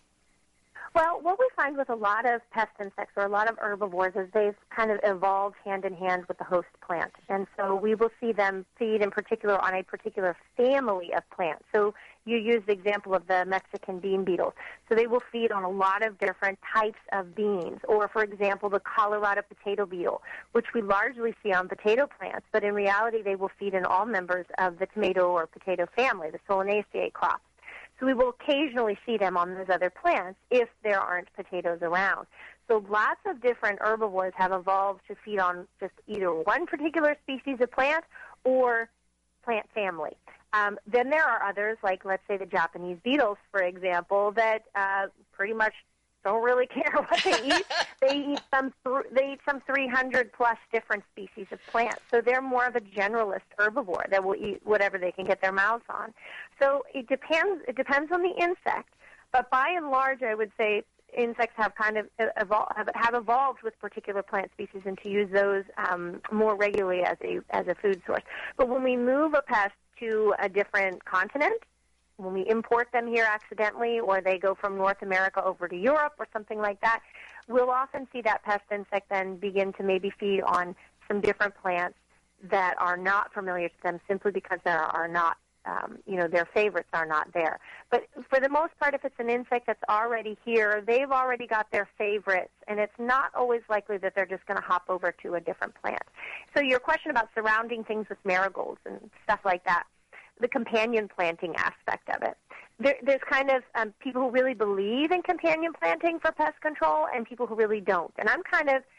Well, what we find with a lot of pest insects or a lot of herbivores is they've kind of evolved hand-in-hand with the host plant. And so we will see them feed in particular on a particular family of plants. So you used the example of the Mexican bean beetles. So they will feed on a lot of different types of beans. Or, for example, the Colorado potato beetle, which we largely see on potato plants, but in reality they will feed in all members of the tomato or potato family, the Solanaceae crops. So we will occasionally see them on those other plants if there aren't potatoes around. So lots of different herbivores have evolved to feed on just either one particular species of plant or plant family. Um, then there are others, like let's say the Japanese beetles, for example, that uh, pretty much don't really care what they eat. They eat some th- they eat some three hundred plus different species of plants. So they're more of a generalist herbivore that will eat whatever they can get their mouths on. So it depends. It depends on the insect. But by and large, I would say insects have kind of evol- have evolved with particular plant species and to use those um, more regularly as a as a food source. But when we move a pest to a different continent, when we import them here accidentally, or they go from North America over to Europe or something like that, we'll often see that pest insect then begin to maybe feed on some different plants that are not familiar to them simply because there are not, um, you know, their favorites are not there. But for the most part, if it's an insect that's already here, they've already got their favorites, and it's not always likely that they're just going to hop over to a different plant. So your question about surrounding things with marigolds and stuff like that, the companion planting aspect of it. There, there's kind of um, people who really believe in companion planting for pest control and people who really don't. And I'm kind of,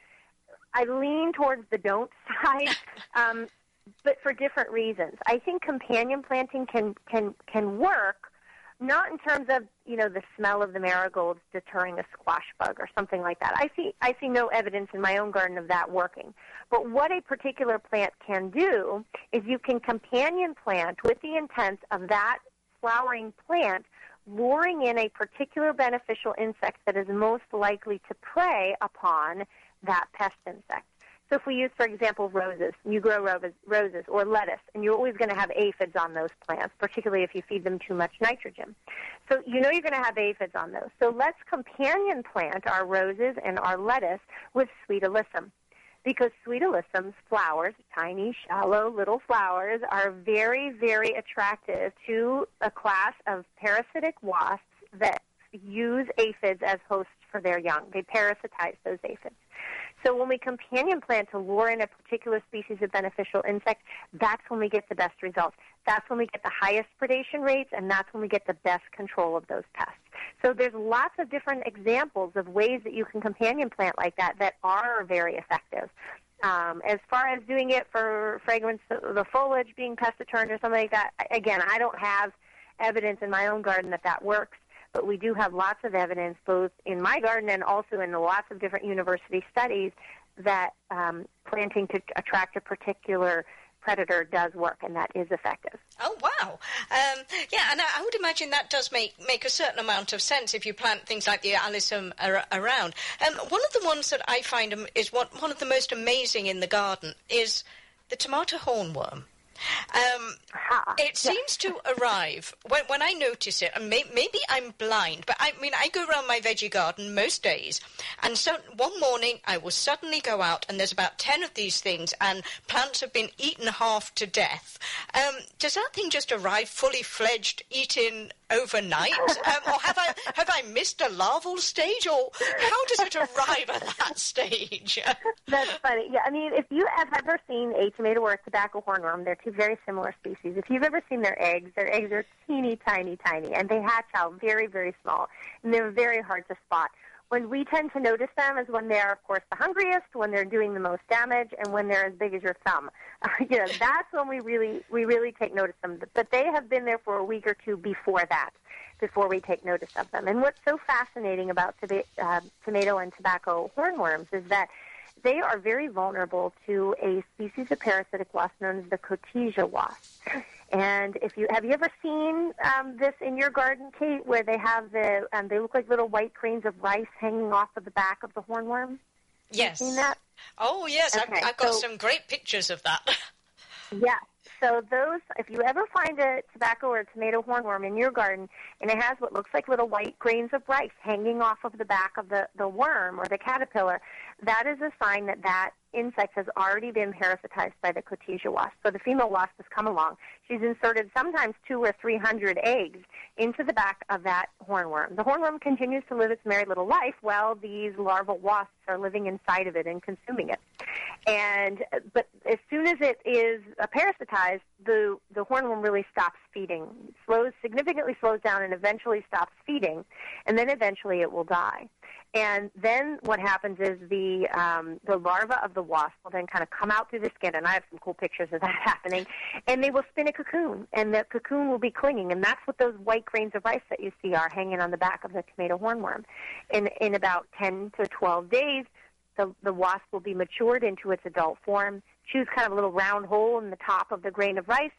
I lean towards the don't side, um, but for different reasons. I think companion planting can, can, can work, not in terms of, you know, the smell of the marigolds deterring a squash bug or something like that. I see, I see no evidence in my own garden of that working. But what a particular plant can do is you can companion plant with the intent of that flowering plant luring in a particular beneficial insect that is most likely to prey upon that pest insect. So if we use, for example, roses, you grow roses or lettuce, and you're always going to have aphids on those plants, particularly if you feed them too much nitrogen. So you know you're going to have aphids on those. So let's companion plant our roses and our lettuce with sweet alyssum, because sweet alyssum's flowers, tiny, shallow little flowers, are very, very attractive to a class of parasitic wasps that use aphids as hosts for their young. They parasitize those aphids. So when we companion plant to lure in a particular species of beneficial insect, that's when we get the best results. That's when we get the highest predation rates, and that's when we get the best control of those pests. So there's lots of different examples of ways that you can companion plant like that that are very effective. Um, as far as doing it for fragrance, the foliage being pest deterrent or something like that, again, I don't have evidence in my own garden that that works. But we do have lots of evidence, both in my garden and also in lots of different university studies, that um, planting to attract a particular predator does work, and that is effective. Oh, wow. Um, yeah, and I, I would imagine that does make, make a certain amount of sense if you plant things like the alyssum ar- around. Um, one of the ones that I find um, is what, one of the most amazing in the garden is the tomato hornworm. Um, it seems to arrive when, when I notice it, and may, maybe I'm blind, but I mean, I go around my veggie garden most days, and so one morning I will suddenly go out, and there's about ten of these things, and plants have been eaten half to death. Um, does that thing just arrive fully fledged, eaten overnight, um, or have I have I missed a larval stage, or how does it arrive at that stage? That's funny. Yeah, I mean, if you have ever seen a tomato or a tobacco hornworm, they're two very similar species. If you've ever seen their eggs, their eggs are teeny, tiny, tiny, and they hatch out very, very small, and they're very hard to spot. When we tend to notice them is when they're, of course, the hungriest, when they're doing the most damage, and when they're as big as your thumb. Uh, you know, that's when we really, we really take notice of them. But they have been there for a week or two before that, before we take notice of them. And what's so fascinating about toba- uh, tomato and tobacco hornworms is that they are very vulnerable to a species of parasitic wasp known as the Cotesia wasp. And if you have you ever seen um, this in your garden, Kate, where they have the um, they look like little white grains of rice hanging off of the back of the hornworm? Yes. Have you seen that? Oh yes, okay, I've, I've got so, some great pictures of that. Yeah. So those, if you ever find a tobacco or a tomato hornworm in your garden, and it has what looks like little white grains of rice hanging off of the back of the, the worm or the caterpillar, that is a sign that that insect has already been parasitized by the Cotesia wasp. So the female wasp has come along. She's inserted sometimes two or three hundred eggs into the back of that hornworm. The hornworm continues to live its merry little life while these larval wasps are living inside of it and consuming it. And but as soon as it is uh, parasitized, the the hornworm really stops feeding, slows significantly slows down, and eventually stops feeding, and then eventually it will die. And then what happens is the um, the larva of the wasp will then kind of come out through the skin, and I have some cool pictures of that happening, and they will spin a cocoon, and the cocoon will be clinging, and that's what those white grains of rice that you see are hanging on the back of the tomato hornworm. In, in about ten to twelve days, the, the wasp will be matured into its adult form, choose kind of a little round hole in the top of the grain of rice,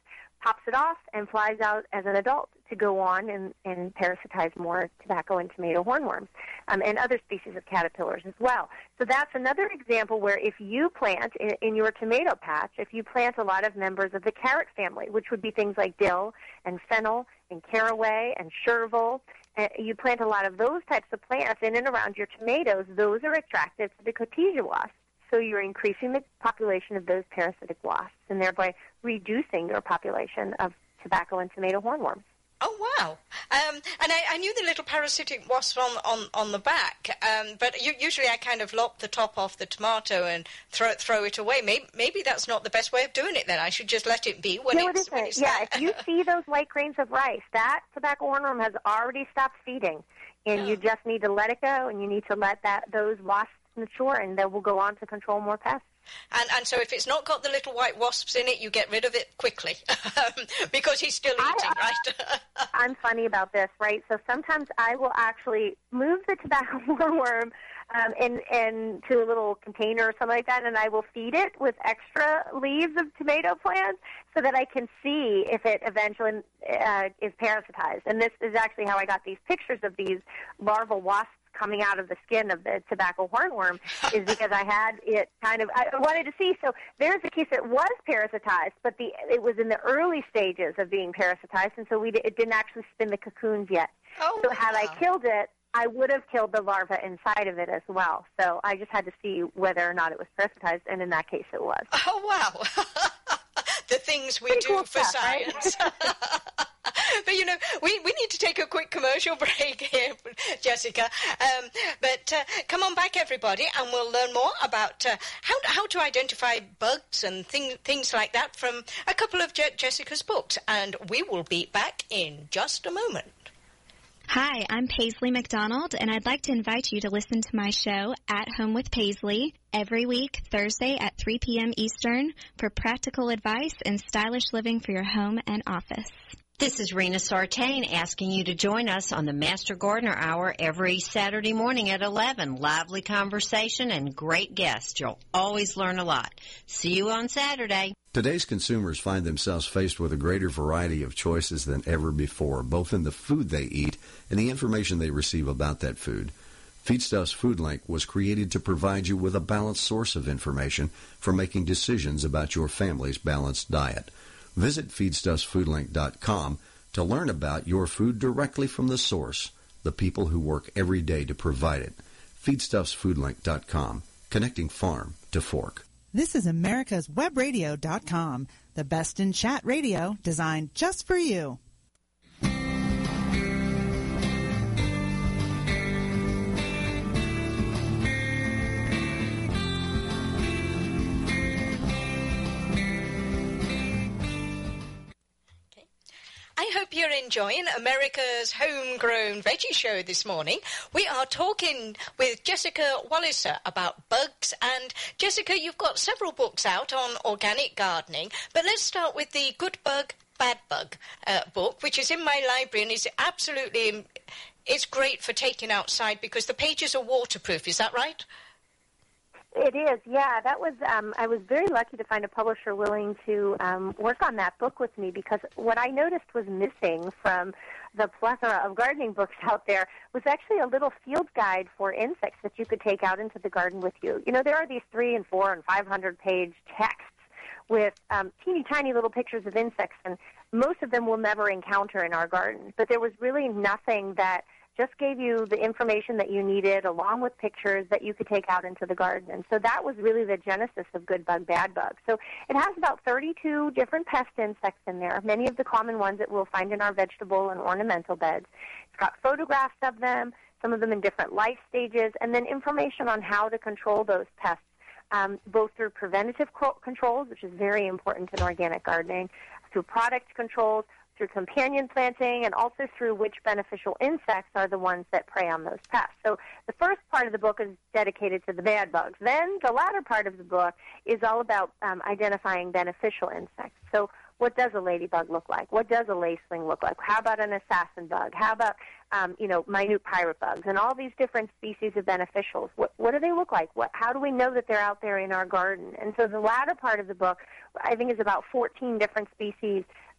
pops it off, and flies out as an adult to go on and, and parasitize more tobacco and tomato hornworms, um, and other species of caterpillars as well. So that's another example where if you plant in, in your tomato patch, if you plant a lot of members of the carrot family, which would be things like dill and fennel and caraway and chervil, uh, you plant a lot of those types of plants in and around your tomatoes, those are attractive to the Cotesia wasp. So you're increasing the population of those parasitic wasps and thereby reducing your population of tobacco and tomato hornworms. Oh, wow. Um, and I, I knew the little parasitic wasp on, on, on the back, um, but you, usually I kind of lop the top off the tomato and throw it, throw it away. Maybe, maybe that's not the best way of doing it then. I should just let it be when no, it's, it when isn't. it's Yeah, if you see those white grains of rice, that tobacco hornworm has already stopped feeding, and oh. you just need to let it go, and you need to let that those wasps mature, and they will go on to control more pests. And, and so if it's not got the little white wasps in it, you get rid of it quickly because he's still eating, I, right? I'm funny about this, right? So sometimes I will actually move the tobacco hornworm um, in, in to a little container or something like that, and I will feed it with extra leaves of tomato plants so that I can see if it eventually uh, is parasitized. And this is actually how I got these pictures of these larval wasps coming out of the skin of the tobacco hornworm, is because I had it kind of, I wanted to see. So there's a case that was parasitized, but the it was in the early stages of being parasitized, and so we it didn't actually spin the cocoons yet. Oh, so had wow. I killed it, I would have killed the larva inside of it as well. So I just had to see whether or not it was parasitized, and in that case it was. Oh, wow. The things we Pretty do cool for stuff, science. Right? But, you know, we, we need to take a quick commercial break here, Jessica. Um, but uh, come on back, everybody, and we'll learn more about uh, how, how to identify bugs and thing, things like that from a couple of Je- Jessica's books. And we will be back in just a moment. Hi, I'm Paisley McDonald, and I'd like to invite you to listen to my show, At Home with Paisley, every week, Thursday at three p.m. Eastern, for practical advice and stylish living for your home and office. This is Rena Sartain asking you to join us on the Master Gardener Hour every Saturday morning at eleven. Lively conversation and great guests. You'll always learn a lot. See you on Saturday. Today's consumers find themselves faced with a greater variety of choices than ever before, both in the food they eat and the information they receive about that food. Feedstuffs FoodLink was created to provide you with a balanced source of information for making decisions about your family's balanced diet. Visit feedstuffs food link dot com to learn about your food directly from the source, the people who work every day to provide it. feedstuffs food link dot com, connecting farm to fork. This is America's Web Radio dot com, the best in chat radio designed just for you. I hope you're enjoying America's Homegrown Veggie Show this morning. We are talking with Jessica Walliser about bugs. And, Jessica, you've got several books out on organic gardening. But let's start with the Good Bug, Bad Bug uh, book, which is in my library and is absolutely... It's great for taking outside because the pages are waterproof. Is that right? It is, yeah. That was. Um, I was very lucky to find a publisher willing to um, work on that book with me, because what I noticed was missing from the plethora of gardening books out there was actually a little field guide for insects that you could take out into the garden with you. You know, there are these three and four and five hundred page texts with um, teeny tiny little pictures of insects, and most of them we'll never encounter in our garden. But there was really nothing that just gave you the information that you needed along with pictures that you could take out into the garden. And so that was really the genesis of Good Bug, Bad Bug. So it has about thirty-two different pest insects in there, many of the common ones that we'll find in our vegetable and ornamental beds. It's got photographs of them, some of them in different life stages, and then information on how to control those pests, um, both through preventative co- controls, which is very important in organic gardening, through product controls, through companion planting, and also through which beneficial insects are the ones that prey on those pests. So the first part of the book is dedicated to the bad bugs. Then the latter part of the book is all about um, identifying beneficial insects. So what does a ladybug look like? What does a lacewing look like? How about an assassin bug? How about, um, you know, minute pirate bugs? And all these different species of beneficials. What, what do they look like? What, how do we know that they're out there in our garden? And so the latter part of the book, I think, is about fourteen different species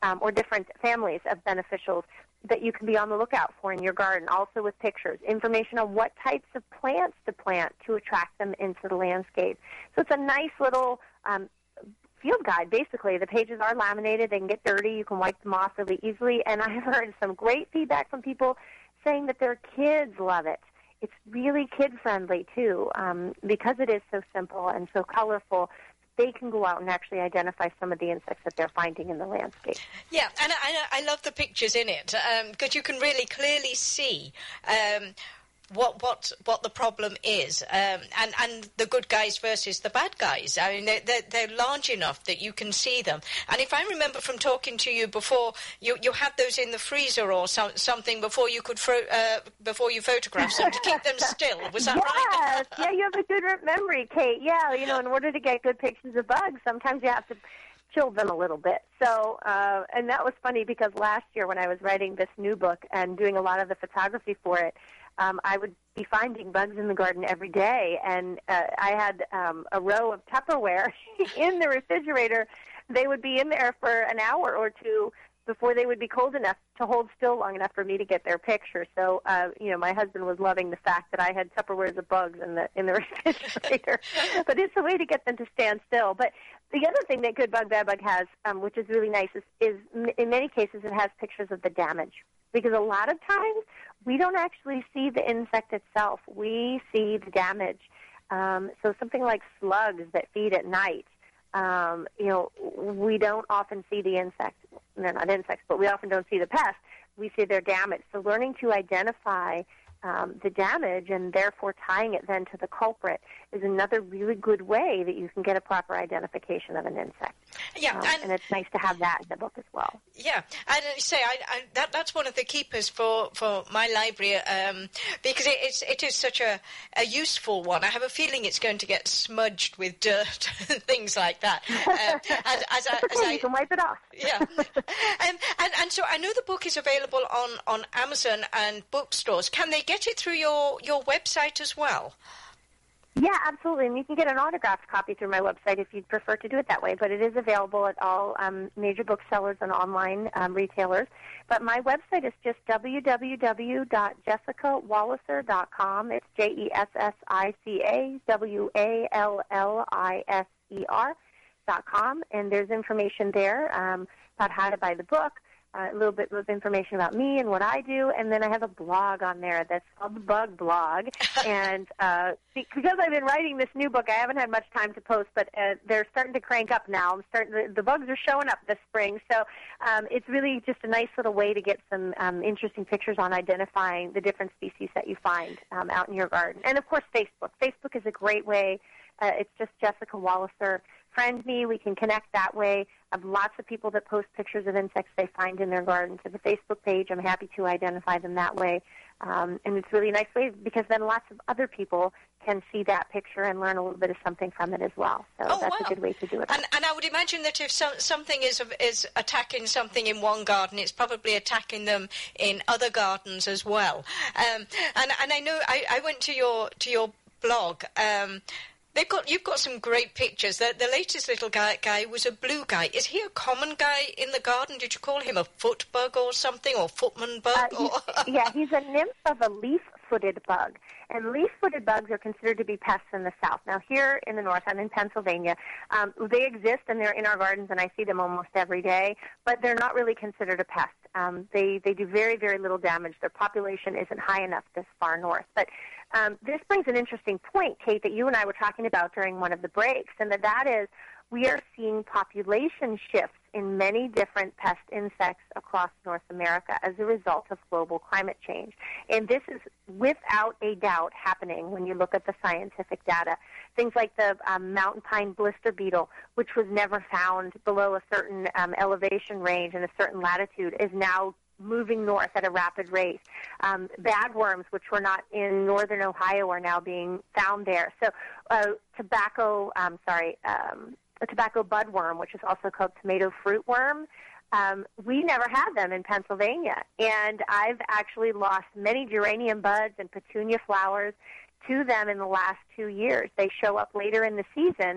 um, or different families of beneficials that you can be on the lookout for in your garden, also with pictures, information on what types of plants to plant to attract them into the landscape. So it's a nice little um, field guide, basically. The pages are laminated. They can get dirty. You can wipe them off really easily. And I've heard some great feedback from people saying that their kids love it. It's really kid-friendly, too, um, because it is so simple and so colorful. They can go out and actually identify some of the insects that they're finding in the landscape. Yeah, and I, I love the pictures in it, because um, you can really clearly see um, what what what the problem is, um, and, and the good guys versus the bad guys. I mean, they're, they're, they're large enough that you can see them. And if I remember from talking to you before, you, you had those in the freezer or some, something before you could fro- uh, before you photographed them to keep them still. Was that yes. right? Yeah, you have a good memory, Kate. Yeah, you know, in order to get good pictures of bugs, sometimes you have to chill them a little bit. So, uh, and that was funny because last year when I was writing this new book and doing a lot of the photography for it, Um, I would be finding bugs in the garden every day, and uh, I had um, a row of Tupperware in the refrigerator. They would be in there for an hour or two before they would be cold enough to hold still long enough for me to get their picture. So, uh, you know, my husband was loving the fact that I had Tupperwares of bugs in the in the refrigerator. But it's a way to get them to stand still. But the other thing that Good Bug, Bad Bug has, um, which is really nice, is, is in many cases it has pictures of the damage. Because a lot of times we don't actually see the insect itself. We see the damage. Um, so something like slugs that feed at night, um, you know, we don't often see the insect. They're not insects, but we often don't see the pest. We see their damage. So learning to identify um, the damage and therefore tying it then to the culprit is another really good way that you can get a proper identification of an insect. Yeah, um, and, and it's nice to have that in the book as well. Yeah, and I say I, I, that that's one of the keepers for, for my library um, because it, it's it is such a, a useful one. I have a feeling it's going to get smudged with dirt and things like that. Um, as, as, That's as okay, I, you can wipe it off. Yeah, um, and and so I know the book is available on, on Amazon and bookstores. Can they get it through your, your website as well? Yeah, absolutely. And you can get an autographed copy through my website if you'd prefer to do it that way. But it is available at all um, major booksellers and online um, retailers. But my website is just w w w dot jessica walliser dot com. It's J E S S I C A W A L L I S E R dot com. And there's information there um, about how to buy the book, Uh, a little bit of information about me and what I do, and then I have a blog on there that's called the Bug Blog. And uh, because I've been writing this new book, I haven't had much time to post, but uh, they're starting to crank up now. I'm starting. The, the bugs are showing up this spring, so um, it's really just a nice little way to get some um, interesting pictures on identifying the different species that you find um, out in your garden. And of course, Facebook. Facebook is a great way. Uh, it's just Jessica Walliser. Friend me. We can connect that way. I have lots of people that post pictures of insects they find in their garden to the Facebook page. I'm happy to identify them that way. Um, and it's really a nice way because then lots of other people can see that picture and learn a little bit of something from it as well. So oh, that's wow. a good way to do it. And, and I would imagine that if some, something is is attacking something in one garden, it's probably attacking them in other gardens as well. Um, and, and I know I, I went to your to your blog. Um, They've got, you've got some great pictures. The, the latest little guy, guy was a blue guy. Is he a common guy in the garden? Did you call him a foot bug or something, or footman bug? Uh, he's, yeah, he's a nymph of a leaf-footed bug. And leaf-footed bugs are considered to be pests in the south. Now, here in the north, I'm in Pennsylvania, um, they exist and they're in our gardens, and I see them almost every day, but they're not really considered a pest. Um, they, they do very, very little damage. Their population isn't high enough this far north. But um, this brings an interesting point, Kate, that you and I were talking about during one of the breaks, and that that is we are seeing population shifts in many different pest insects across North America as a result of global climate change. And this is without a doubt happening when you look at the scientific data. Things like the um, mountain pine blister beetle, which was never found below a certain um, elevation range and a certain latitude, is now moving north at a rapid rate. Um, badworms, which were not in northern Ohio, are now being found there. So uh, tobacco, um, sorry, um, a tobacco budworm, which is also called tomato fruit worm, um, we never had them in Pennsylvania. And I've actually lost many geranium buds and petunia flowers to them in the last two years. They show up later in the season.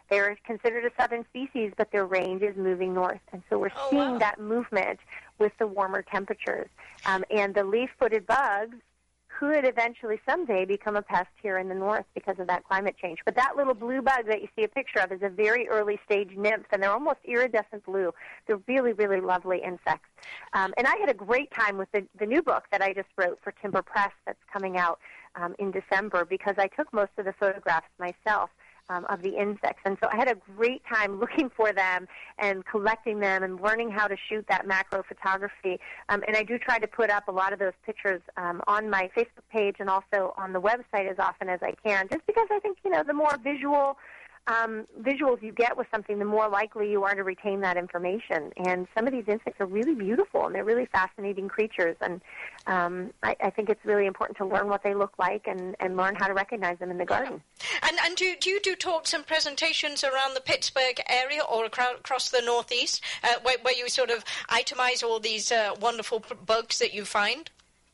They're considered a southern species, but their range is moving north. And so we're Oh, seeing wow. that movement with the warmer temperatures. Um, and the leaf-footed bugs could eventually someday become a pest here in the north because of that climate change. But that little blue bug that you see a picture of is a very early-stage nymph, and they're almost iridescent blue. They're really, really lovely insects. Um, and I had a great time with the, the new book that I just wrote for Timber Press that's coming out um, in December, because I took most of the photographs myself um, of the insects. And so I had a great time looking for them and collecting them and learning how to shoot that macro photography. Um, and I do try to put up a lot of those pictures um, on my Facebook page and also on the website as often as I can, just because I think, you know, the more visual Um, visuals you get with something, the more likely you are to retain that information. And some of these insects are really beautiful, and they're really fascinating creatures. And um, I, I think it's really important to learn what they look like and, and learn how to recognize them in the garden. And, and do, do you do talks and presentations around the Pittsburgh area or across the Northeast uh, where, where you sort of itemize all these uh, wonderful p- bugs that you find?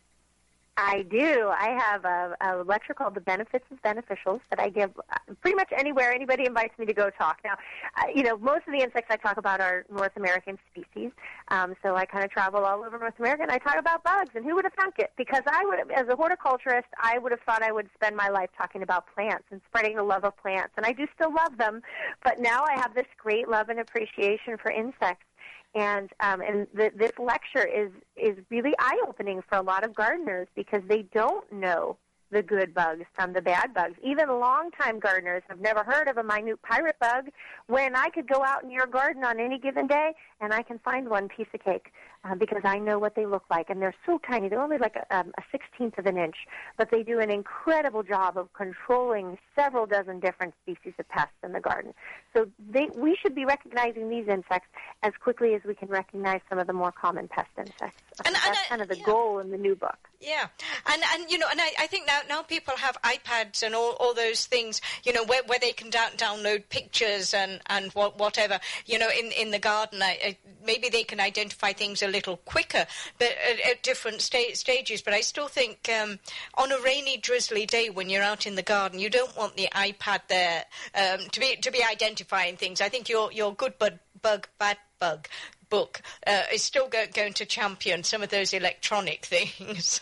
I do. I have a, a lecture called The Benefits of Beneficials that I give pretty much anywhere anybody invites me to go talk. Now, uh, you know, most of the insects I talk about are North American species, um, so I kind of travel all over North America, and I talk about bugs, and who would have thunk it? Because I would, as a horticulturist, I would have thought I would spend my life talking about plants and spreading the love of plants, and I do still love them, but now I have this great love and appreciation for insects. And um, and the, this lecture is, is really eye-opening for a lot of gardeners because they don't know the good bugs from the bad bugs. Even longtime gardeners have never heard of a minute pirate bug when I could go out in your garden on any given day and I can find one piece of cake uh, because I know what they look like. And they're so tiny. They're only like a, um, a sixteenth of an inch, but they do an incredible job of controlling several dozen different species of pests in the garden. So they, we should be recognizing these insects as quickly as we can recognize some of the more common pest insects. And, That's and I, kind of the yeah. goal in the new book. Yeah, and and you know, and I, I think now now people have iPads and all, all those things, you know, where where they can da- download pictures and and what, whatever, you know, in in the garden. I, I, maybe they can identify things a little quicker, but at, at different sta- stages. But I still think um, on a rainy, drizzly day when you're out in the garden, you don't want the iPad there um, to be to be identifying things. I think your your good bug, bug bad bug. book uh, is still go- going to champion some of those electronic things.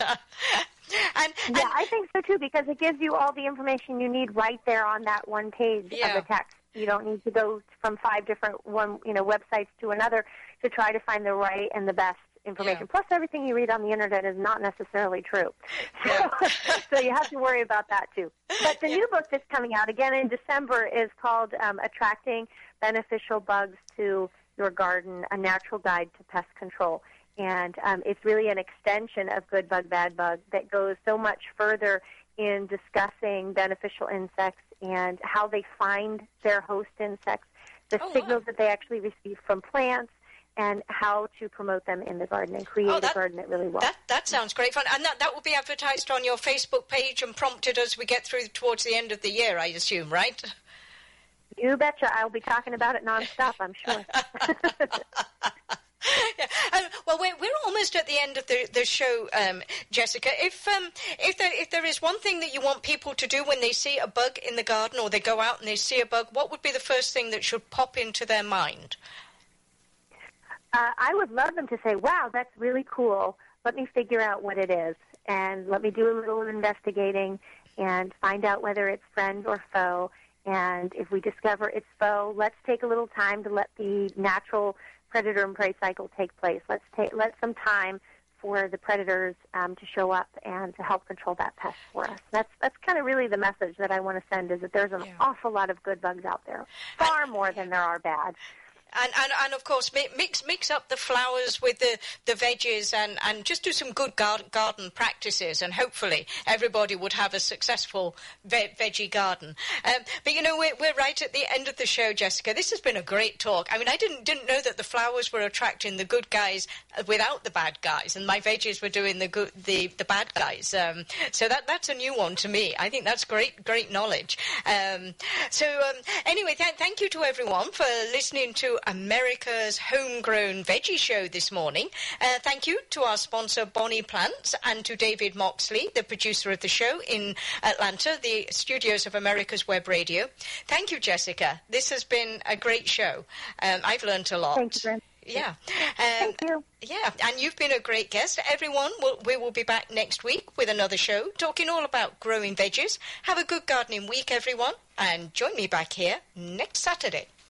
and, and yeah, I think so too, because it gives you all the information you need right there on that one page yeah. of the text. You don't need to go from five different one, you know, websites to another to try to find the right and the best information. Yeah. Plus, everything you read on the internet is not necessarily true. Yeah. So you have to worry about that too. But the yeah. new book that's coming out again in December is called um, Attracting Beneficial Bugs to Your Garden, A Natural Guide to Pest Control. And um, it's really an extension of Good Bug, Bad Bug that goes so much further in discussing beneficial insects and how they find their host insects, the oh, signals wow. that they actually receive from plants, and how to promote them in the garden and create oh, that, a garden that really works. That, that sounds great fun. And that, that will be advertised on your Facebook page and prompted as we get through towards the end of the year, I assume, right? You betcha. I'll be talking about it nonstop, I'm sure. Yeah. Um, well, we're, we're almost at the end of the, the show, um, Jessica. If um, if there if there is one thing that you want people to do when they see a bug in the garden or they go out and they see a bug, what would be the first thing that should pop into their mind? Uh, I would love them to say, wow, that's really cool. Let me figure out what it is, and let me do a little investigating and find out whether it's friend or foe. And if we discover it's foe, let's take a little time to let the natural predator and prey cycle take place. Let's take let some time for the predators um, to show up and to help control that pest for us. That's that's kind of really the message that I want to send, is that there's an Yeah. awful lot of good bugs out there, far more than there are bad. And, and, and of course, mix mix up the flowers with the, the veggies and, and just do some good garden, garden practices, and hopefully everybody would have a successful ve- veggie garden. Um, but, you know, we're, we're right at the end of the show, Jessica. This has been a great talk. I mean, I didn't didn't know that the flowers were attracting the good guys without the bad guys, and my veggies were doing the good, the, the bad guys. Um, so that that's a new one to me. I think that's great great knowledge. Um, so um, anyway, th- thank you to everyone for listening to America's Homegrown Veggie Show this morning. Uh, thank you to our sponsor, Bonnie Plants, and to David Moxley, the producer of the show in Atlanta, the studios of America's Web Radio. Thank you, Jessica. This has been a great show. Um, I've learned a lot. Thank you, Brent. Yeah. Um, Thank you. Yeah, and you've been a great guest. Everyone, we'll, we will be back next week with another show talking all about growing veggies. Have a good gardening week, everyone, and join me back here next Saturday.